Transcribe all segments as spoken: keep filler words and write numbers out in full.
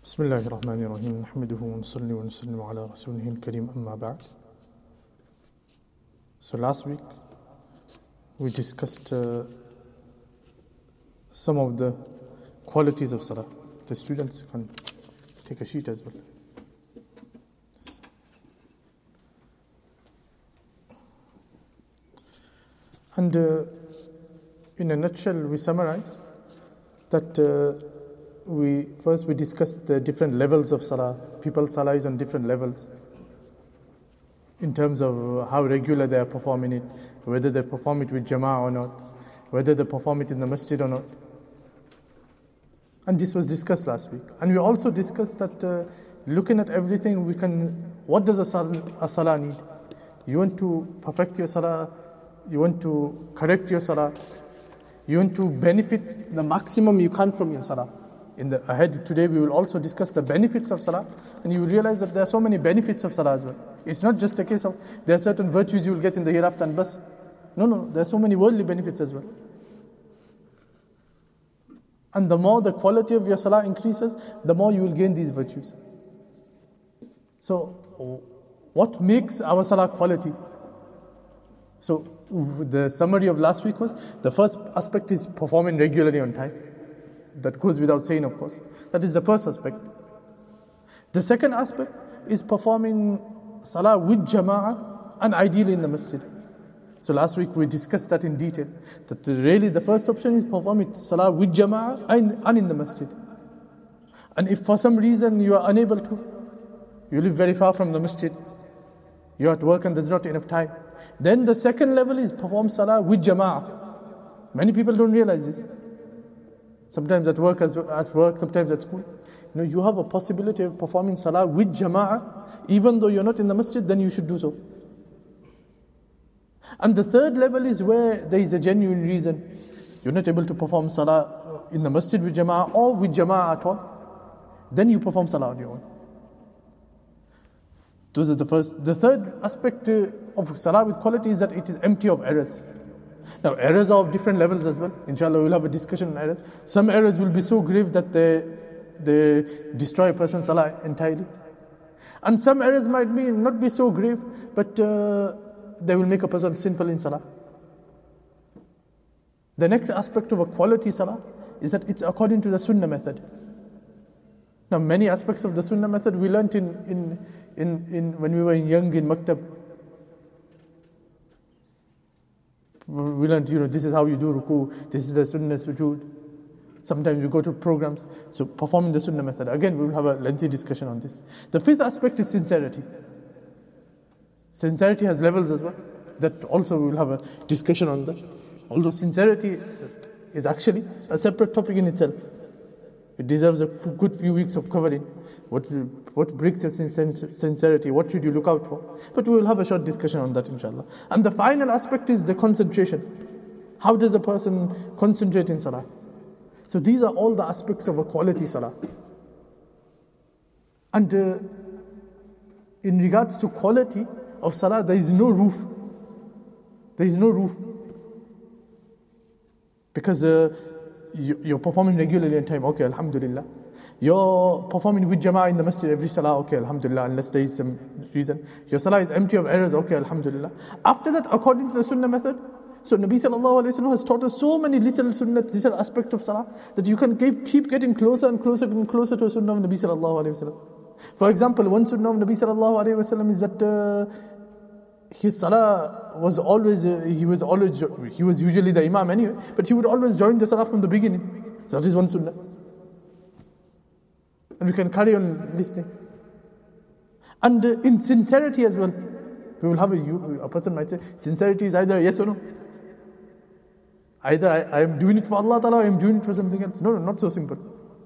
بسم الله الرحمن الرحيم نحمده ونصلي ونسلم على رسوله الكريم أما بعد. So last week we discussed uh, some of the qualities of Salah. The students can take a sheet as well. And uh, in a nutshell we summarize that uh, we first we discussed the different levels of Salah. People's Salah is on different levels in terms of how regular they are performing it, whether they perform it with Jama'ah or not, whether they perform it in the masjid or not. And this was discussed last week. And we also discussed that uh, looking at everything, we can, what does a salah, a salah need? You want to perfect your Salah, you want to correct your Salah, you want to benefit the maximum you can from your Salah. In the ahead today we will also discuss the benefits of Salah, and you will realize that there are so many benefits of Salah as well. It's not just a case of there are certain virtues you will get in the hereafter and bas. No, no, there are so many worldly benefits as well. And the more the quality of your Salah increases, the more you will gain these virtues. So, what makes our Salah quality? So, the summary of last week was, the first aspect is performing regularly on time. That goes without saying, of course. That is the first aspect. The second aspect is performing Salah with Jama'ah and ideally in the masjid. So last week we discussed that in detail. That really the first option is performing Salah with Jama'ah and in the masjid. And if for some reason you are unable to, you live very far from the masjid, you're at work and there's not enough time, then the second level is perform Salah with Jama'ah. Many people don't realize this. Sometimes at work, as at work, sometimes at school. You know, you have a possibility of performing Salah with Jama'ah, even though you're not in the masjid, then you should do so. And the third level is where there is a genuine reason. You're not able to perform Salah in the masjid with Jama'ah or with Jama'ah at all. Then you perform Salah on your own. Those are the first. The third aspect of Salah with quality is that it is empty of errors. Now, errors are of different levels as well. Inshallah, we'll have a discussion on errors. Some errors will be so grave that they, they destroy a person's Salah entirely. And some errors might be not be so grave, but uh, they will make a person sinful in Salah. The next aspect of a quality Salah is that it's according to the Sunnah method. Now, many aspects of the Sunnah method we learnt in, in, in, in when we were young in Maktab. We learned, you know, this is how you do ruku, this is the sunnah sujood. Sometimes we go to programs, so performing the sunnah method. Again, we will have a lengthy discussion on this. The fifth aspect is sincerity. Sincerity has levels as well. That also we will have a discussion on that. Although sincerity is actually a separate topic in itself. It deserves a good few weeks of covering. What what breaks your sincerity? What should you look out for? But we will have a short discussion on that, inshallah. And the final aspect is the concentration. How does a person concentrate in Salah? So these are all the aspects of a quality Salah. And uh, in regards to quality of Salah, there is no roof. There is no roof. Because uh, you, you're performing regularly on time, okay, alhamdulillah. You're performing with Jama'ah in the masjid every Salah, okay, alhamdulillah, unless there is some reason. Your Salah is empty of errors, okay, alhamdulillah. After that, according to the Sunnah method, so Nabi sallallahu alayhi wa sallam has taught us so many little Sunnah, little aspects of Salah, that you can keep, keep getting closer and closer and closer to the Sunnah of Nabi sallallahu alayhi wa sallam. For example, one Sunnah of Nabi sallallahu alayhi wa sallam is that uh, his Salah was always, uh, he was always, he was usually the Imam anyway, but he would always join the Salah from the beginning. So that is one Sunnah. And we can carry on listening. And uh, in sincerity as well, we will have a, a person might say, sincerity is either yes or no. Either I, I am doing it for Allah Ta'ala or I am doing it for something else. No, no, not so simple.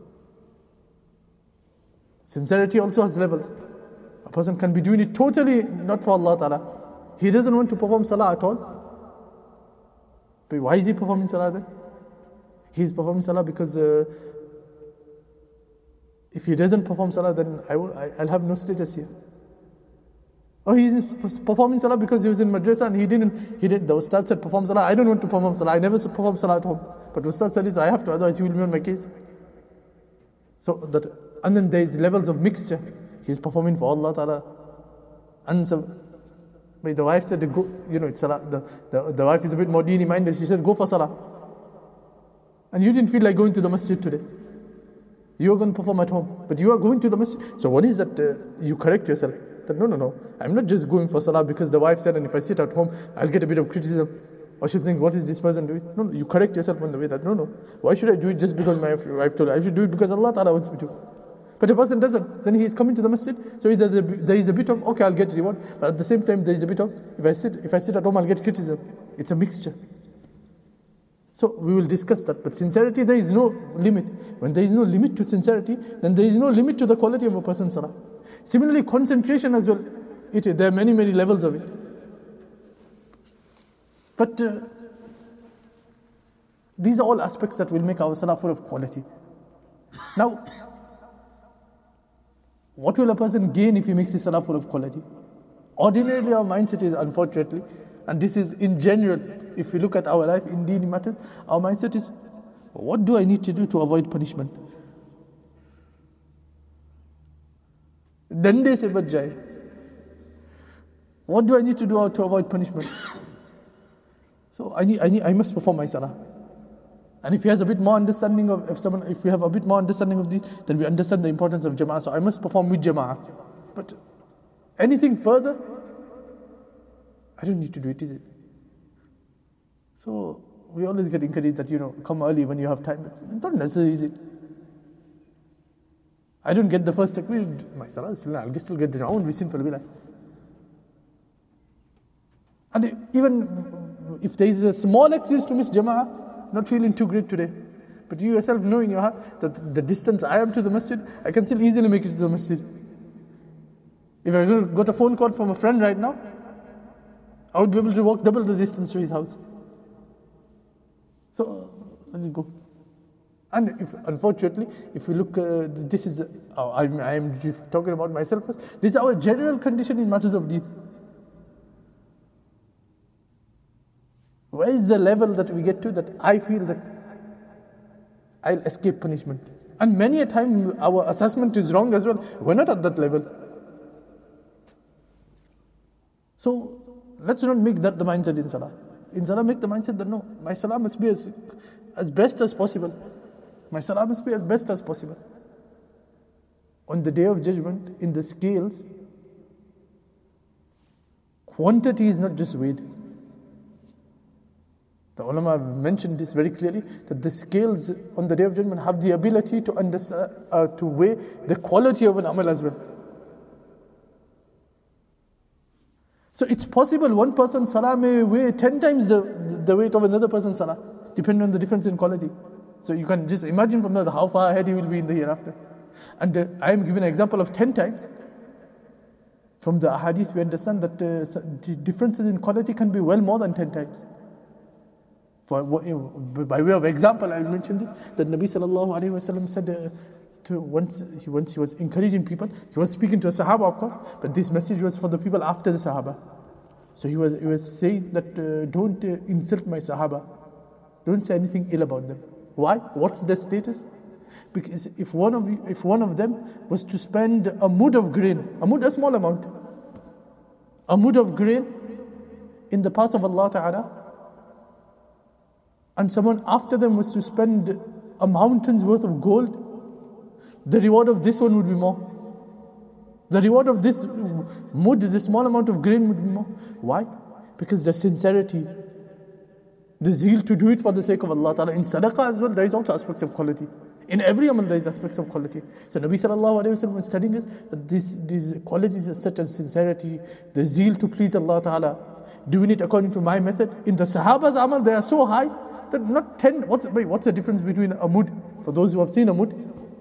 Sincerity also has levels. A person can be doing it totally not for Allah Ta'ala. He doesn't want to perform Salah at all. But why is he performing Salah then? He is performing Salah because uh, if he doesn't perform Salah, then I will, I, I'll have no status here. Or he is performing Salah because he was in madrasa and he didn't, he did, the Ustad said perform Salah. I don't want to perform Salah. I never perform Salah at home. But Ustad said this, I have to, otherwise he will be on my case. So that And then there's levels of mixture. He's performing for Allah Ta'ala. And so, but the wife said, to go, you know, it's salah. The, the, the wife is a bit more deeny minded. She said, go for salah. And you didn't feel like going to the masjid today. You are going to perform at home, but you are going to the masjid. So what is that? Uh, you correct yourself. That no, no, no. I'm not just going for salah because the wife said, and if I sit at home, I'll get a bit of criticism. Or she'll think, what is this person doing? No, no, you correct yourself on the way that, no, no. Why should I do it just because my wife told me? I should do it because Allah Ta'ala wants me to. But a person doesn't, then he is coming to the masjid. So either there is a bit of, okay, I'll get reward. But at the same time, there is a bit of, if I sit, if I sit at home, I'll get criticism. It's a mixture. So we will discuss that. But sincerity, there is no limit. When there is no limit to sincerity, then there is no limit to the quality of a person's salah. Similarly, concentration as well. It, there are many, many levels of it. But uh, these are all aspects that will make our salah full of quality. Now, what will a person gain if he makes his salah full of quality? Ordinarily, our mindset is, unfortunately, and this is in general, if we look at our life in deen matters, our mindset is, what do I need to do to avoid punishment? Dande se bach jaye. What do I need to do to avoid punishment? So I need, I need, I must perform my salah. And if he has a bit more understanding of, if someone, if we have a bit more understanding of this, then we understand the importance of jama'ah. So I must perform with jama'ah. But anything further, I don't need to do it, is it? So we always get encouraged that, you know, come early when you have time. Not necessary, is it? I don't get the first takbir, my salah is still, I'll still get the, I won't be sinful, will I? And even if there is a small excuse to miss jama'ah, not feeling too great today, but you yourself know in your heart that the distance I am to the masjid, I can still easily make it to the masjid. If I got a phone call from a friend right now, I would be able to walk double the distance to his house. So, let's go. And if, unfortunately, if we look, uh, this is, uh, I am talking about myself first, this is our general condition in matters of deen. Where is the level that we get to that I feel that I'll escape punishment? And many a time our assessment is wrong as well. We're not at that level. So let's not make that the mindset in salah. In salah, make the mindset that no, my salah must be as, as best as possible. My salah must be as best as possible. On the day of judgment, in the scales, quantity is not just weighed. The ulama mentioned this very clearly, that the scales on the day of judgment have the ability to understand, uh, to weigh the quality of an amal as well. So it's possible one person's salah may weigh ten times the, the weight of another person's salah, depending on the difference in quality. So you can just imagine from that how far ahead he will be in the hereafter. And uh, I am giving an example of ten times. From the hadith we understand that uh, differences in quality can be well more than ten times. For, by way of example, I will mention this, that Nabi sallallahu alayhi wa sallam said uh, to once he, once he was encouraging people, he was speaking to a Sahaba of course, but this message was for the people after the Sahaba. So he was, he was saying that uh, don't uh, insult my Sahaba, don't say anything ill about them. Why? What's their status? Because if one of you, if one of them was to spend a mud of grain, a mud, a small amount, a mud of grain in the path of Allah Ta'ala, and someone after them was to spend a mountain's worth of gold, the reward of this one would be more. The reward of this mud, this small amount of grain would be more. Why? Because the sincerity, the zeal to do it for the sake of Allah Ta'ala. In sadaqah as well, there is also aspects of quality. In every amal, there is aspects of quality. So Nabi sallallahu alayhi wa sallam was studying us that these, these qualities such as sincerity, the zeal to please Allah Ta'ala, doing it according to my method. In the Sahaba's amal, they are so high that not ten, what's, wait, what's the difference between a mud, for those who have seen a mud?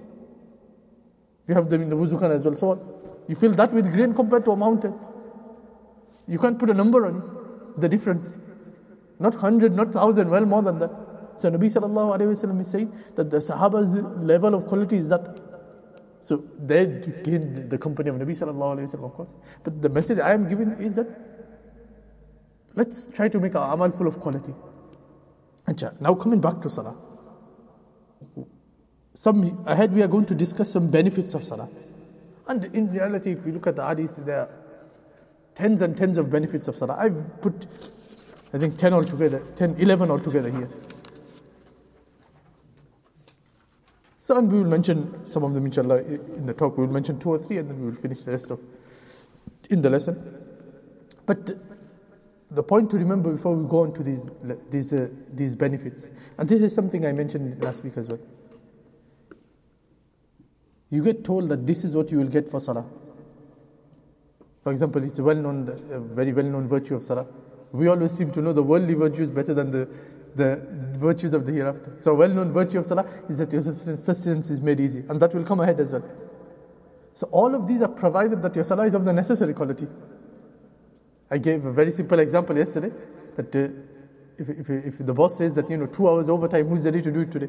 We have them in the Wuzu as well, so on. You fill that with grain compared to a mountain. You can't put a number on it, the difference. Not hundred, not thousand, well more than that. So Nabi sallallahu alayhi wa sallam is saying that the Sahaba's level of quality is that. So they gain the company of Nabi sallallahu alayhi wa sallam, of course. But the message I am giving is that let's try to make our amal full of quality. Now coming back to salah. some ahead we are going to discuss some benefits of salah. And in reality, if you look at the hadith, there are tens and tens of benefits of salah. I've put, I think, ten altogether, ten, eleven altogether here. So, and we will mention some of them, inshallah, in the talk. We will mention two or three, and then we will finish the rest of in the lesson. But the point to remember before we go on to these these uh, these benefits, and this is something I mentioned last week as well. You get told that this is what you will get for salah. For example, it's a well-known, a very well-known virtue of salah. We always seem to know the worldly virtues better than the the virtues of the hereafter. So, a well-known virtue of salah is that your sustenance is made easy, and that will come ahead as well. So, all of these are provided that your salah is of the necessary quality. I gave a very simple example yesterday that uh, if, if if the boss says that, you know, two hours overtime, who's ready to do it today?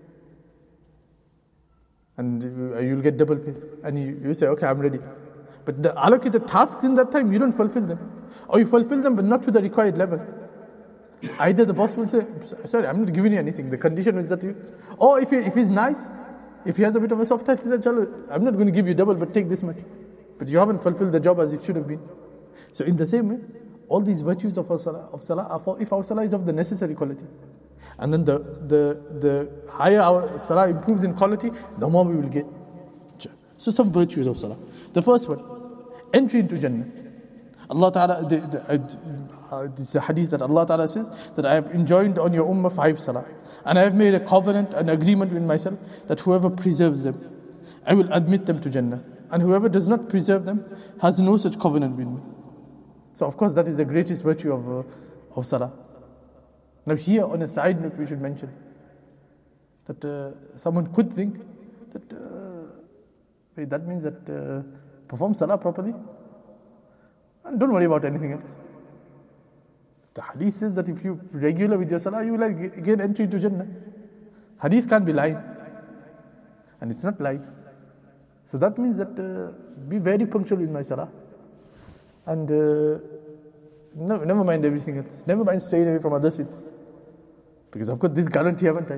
And you'll get double pay. And you, you say, okay, I'm ready. But the allocated tasks in that time, you don't fulfill them. Or you fulfill them, but not to the required level. Either the boss will say, sorry, I'm not giving you anything. The condition is that you... Or if, he, if he's nice, if he has a bit of a soft touch, he says, I'm not going to give you double, but take this much. But you haven't fulfilled the job as it should have been. So in the same way, all these virtues of our salah, of salah are for if our salah is of the necessary quality. And then the, the, the higher our salah improves in quality, the more we will get. So some virtues of salah. The first one, entry into Jannah. Allah Ta'ala, the, the, uh, this is a hadith that Allah Ta'ala says that I have enjoined on your ummah five salah. And I have made a covenant, an agreement with myself that whoever preserves them, I will admit them to Jannah. And whoever does not preserve them has no such covenant with me. So of course that is the greatest virtue of, uh, of salah. Now here on a side note we should mention that uh, someone could think that uh, wait, that means that uh, perform salah properly and don't worry about anything else. The hadith says that if you regular with your salah, you will like gain entry into Jannah. Hadith can't be lying, and it's not lying. So that means that uh, be very punctual with my salah, and uh, no, never mind everything else. Never mind staying away from other sins, because I've got this guarantee, haven't I?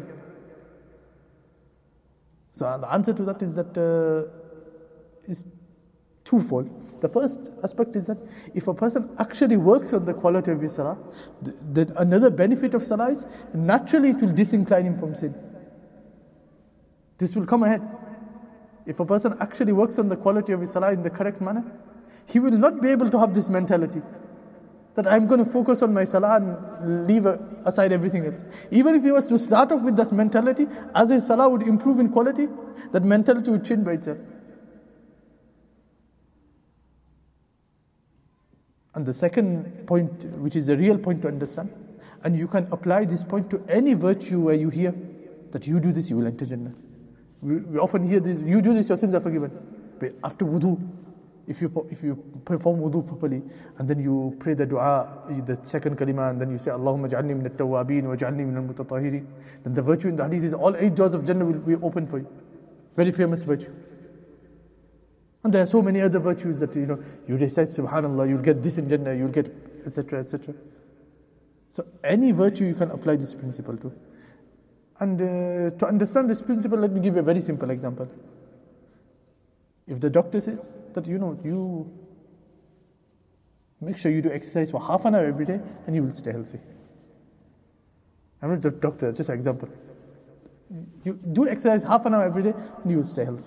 So the answer to that is that uh, is twofold. The first aspect is that if a person actually works on the quality of his salah, then another benefit of salah is naturally it will disincline him from sin. This will come ahead. If a person actually works on the quality of his salah in the correct manner, he will not be able to have this mentality that I'm going to focus on my salah and leave aside everything else. Even if he was to start off with this mentality, as his salah would improve in quality, that mentality would change by itself. And the second point, which is a real point to understand, and you can apply this point to any virtue where you hear that you do this, you will enter Jannah. We, we often hear this, you do this, your sins are forgiven. But after wudu, if you if you perform wudu properly, and then you pray the dua, the second kalima, and then you say, Allahumma ja'alni min at-tawwabin wa ja'alni min al-mutatahhirin, then the virtue in the hadith is all eight doors of Jannah will be open for you. Very famous virtue. And there are so many other virtues that, you know, you recite subhanallah, you'll get this in Jannah, you'll get et cetera, et cetera. So any virtue you can apply this principle to. And uh, to understand this principle, let me give you a very simple example. If the doctor says that, you know, you make sure you do exercise for half an hour every day and you will stay healthy. I'm not the doctor, just an example. You do exercise half an hour every day and you will stay healthy.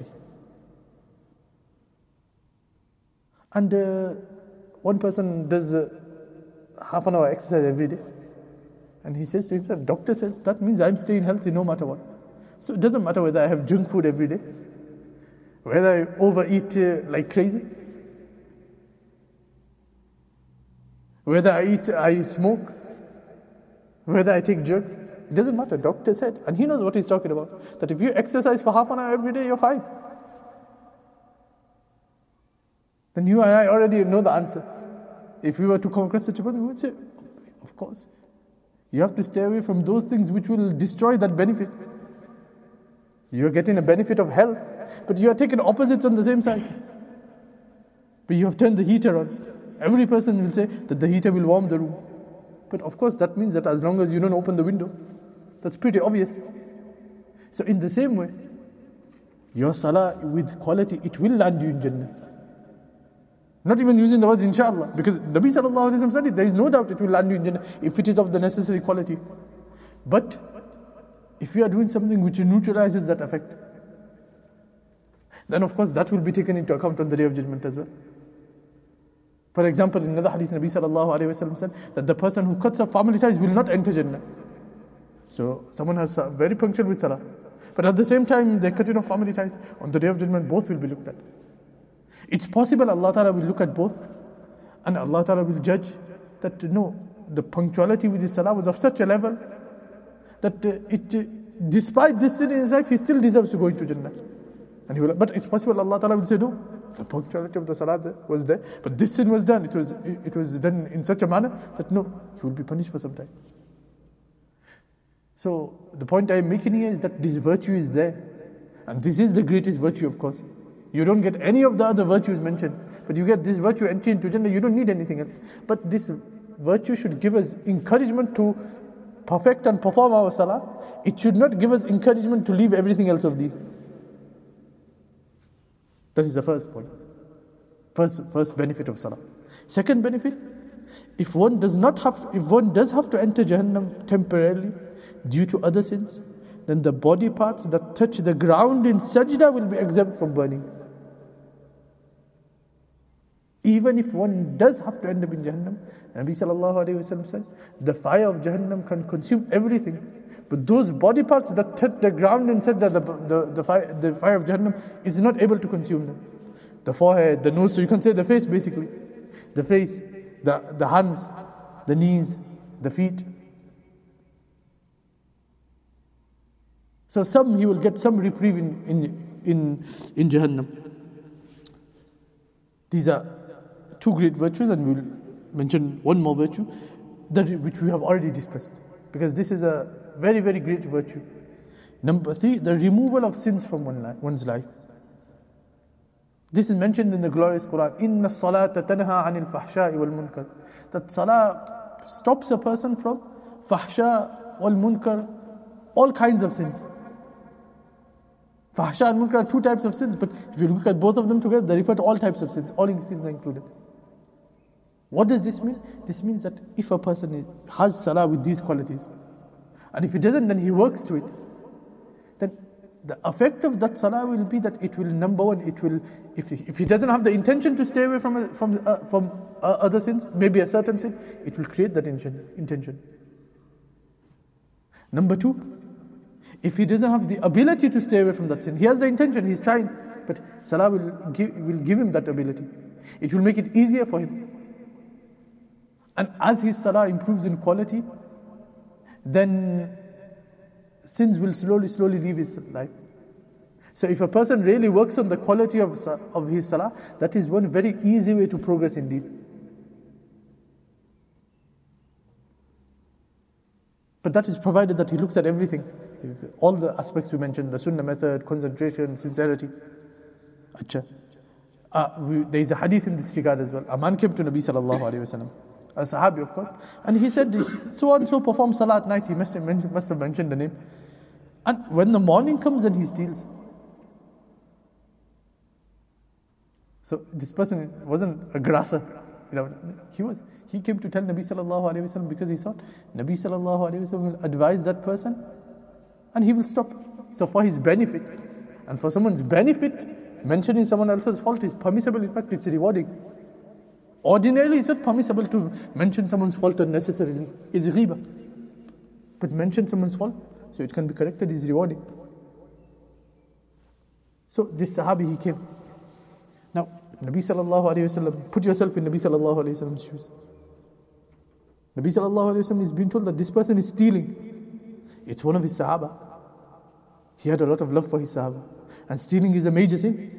And uh, one person does uh, half an hour exercise every day. And he says to himself, doctor says, that means I'm staying healthy no matter what. So it doesn't matter whether I have junk food every day, whether I overeat uh, like crazy, whether I eat, I smoke, whether I take drugs. It doesn't matter, doctor said. And he knows what he's talking about. That if you exercise for half an hour every day, you're fine. Then you and I already know the answer. If we were to come across such a person, we would say, of course. You have to stay away from those things which will destroy that benefit. You are getting a benefit of health, but you are taking opposites on the same side. But you have turned the heater on. Every person will say that the heater will warm the room. But of course that means that as long as you don't open the window, that's pretty obvious. So in the same way, Your salah with quality, it will land you in Jannah. Not even using the words inshallah, because Nabi sallallahu alayhi wa sallam said it, there is no doubt it will land you in Jannah if it is of the necessary quality. But if you are doing something which neutralizes that effect, then of course that will be taken into account on the Day of Judgment as well. For example, in another hadith, Nabi sallallahu alayhi wa sallam said that the person who cuts off family ties will not enter Jannah. So someone has uh, very punctual with salah, but at the same time they cut off family ties. On the Day of Judgment, both will be looked at. It's possible Allah Ta'ala will look at both, and Allah Ta'ala will judge that no, the punctuality with his salah was of such a level that uh, it, uh, despite this sin in his life, he still deserves to go into Jannah. And he will, but it's possible Allah Ta'ala will say no, the punctuality of the salah was there, but this sin was done. It was it was done in such a manner that no, he will be punished for some time. So the point I am making here is that this virtue is there, and this is the greatest virtue, of course. You don't get any of the other virtues mentioned, but you get this virtue, entry into Jannah. You don't need anything else. But this virtue should give us encouragement to perfect and perform our salah. It should not give us encouragement to leave everything else of deen. That is the first point. First, first benefit of salah. Second benefit, if one does not have, if one does have to enter Jahannam temporarily due to other sins, then the body parts that touch the ground in sajda will be exempt from burning. Even if one does have to end up in Jahannam, Nabi sallallahu alayhi wa sallam said, the fire of Jahannam can consume everything. But those body parts that touch the ground and sajda, the, the, the, fire, the fire of Jahannam is not able to consume them. The forehead, the nose, so you can say the face basically. The face, the, the hands, the knees, the feet. So some, he will get some reprieve in, in, in, in Jahannam. These are two great virtues, and we'll mention one more virtue, that which we have already discussed, because this is a very, very great virtue. Number three, the removal of sins from one life, one's life. This is mentioned in the glorious Quran. Inna salata tanha anil fahsha'i wal munkar. That salah stops a person from fahsha wal munkar, all kinds of sins. Fahsha and munkar are two types of sins, but if you look at both of them together, they refer to all types of sins. All sins are included. What does this mean? This means that if a person is, has salah with these qualities, and if he doesn't, then he works to it, then the effect of that salah will be that it will, number one, it will, if he, if he doesn't have the intention to stay away from from uh, from uh, other sins, maybe a certain sin, it will create that intention. intention. Number two, if he doesn't have the ability to stay away from that sin, he has the intention, he's trying, but salah will give, will give him that ability. It will make it easier for him. And as his salah improves in quality, then sins will slowly, slowly leave his life. So if a person really works on the quality of, of his salah, that is one very easy way to progress indeed. But that is provided that he looks at everything. All the aspects we mentioned, the sunnah method, concentration, sincerity. Achha. Uh, we, there is a hadith in this regard as well. A man came to Nabi sallallahu alayhi wa sallam, a sahabi of course, and he said, so and so performs salah at night. He must have, mentioned, must have mentioned the name. And when the morning comes, then he steals. So this person wasn't a grasser. You know, he was. He came to tell Nabi sallallahu alayhi wa sallam because he thought Nabi sallallahu alayhi wa sallam will advise that person and he will stop. So for his benefit, and for someone's benefit, mentioning someone else's fault is permissible. In fact, it's rewarding. Ordinarily, it's not permissible to mention someone's fault unnecessarily. It's ghiba. But mention someone's fault, so it can be corrected, is rewarding. So this Sahabi, he came. Now, Nabi sallallahu alayhi wa sallam, put yourself in Nabi sallallahu alayhi wa sallam's shoes. Nabi sallallahu alayhi wa sallam is being told that this person is stealing. It's one of his Sahaba. He had a lot of love for his Sahaba. And stealing is a major sin.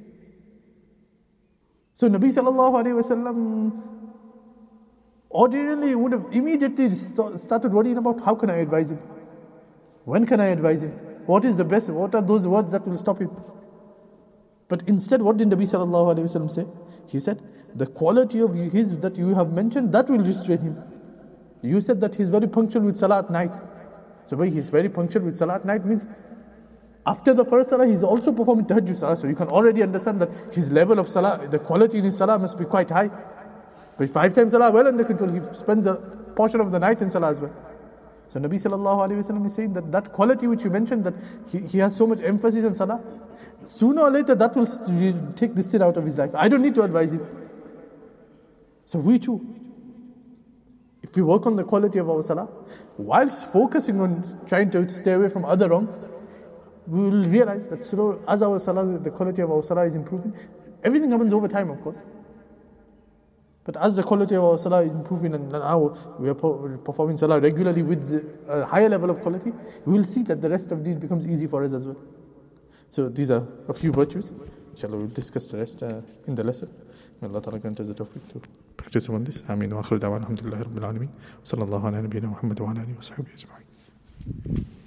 So Nabi sallallahu alayhi wa sallam ordinarily would have immediately started worrying about how can I advise him? When can I advise him? What is the best? What are those words that will stop him? But instead, what did Nabi sallallahu alayhi wa sallam say? He said, the quality of his that you have mentioned, that will restrain him. You said that he's very punctual with salah at night. So when he's very punctual with salah at night means After the first salah, he's also performing tahajjud salah. So you can already understand that his level of salah, the quality in his salah must be quite high. But five times salah, well under control. He spends a portion of the night in salah as well. So Nabi sallallahu alayhi wa sallam is saying that that quality which you mentioned, that he, he has so much emphasis on salah, sooner or later that will take this sin out of his life. I don't need to advise him. So we too, if we work on the quality of our salah, whilst focusing on trying to stay away from other wrongs, we will realize that slow, as our salah, the quality of our salah is improving. Everything happens over time, of course. But as the quality of our salah is improving and now we are performing salah regularly with a higher level of quality, we will see that the rest of deen becomes easy for us as well. So these are a few virtues. Inshallah, we'll discuss the rest uh, in the lesson. May Allah Ta'ala grant us the tawfiq to practice on this. Ameen wa akhiru da'wana alhamdulillahi rabbil alameen. Sallallahu ala nabiyyina Muhammad wa ala alihi wa sahbihi ajma'in.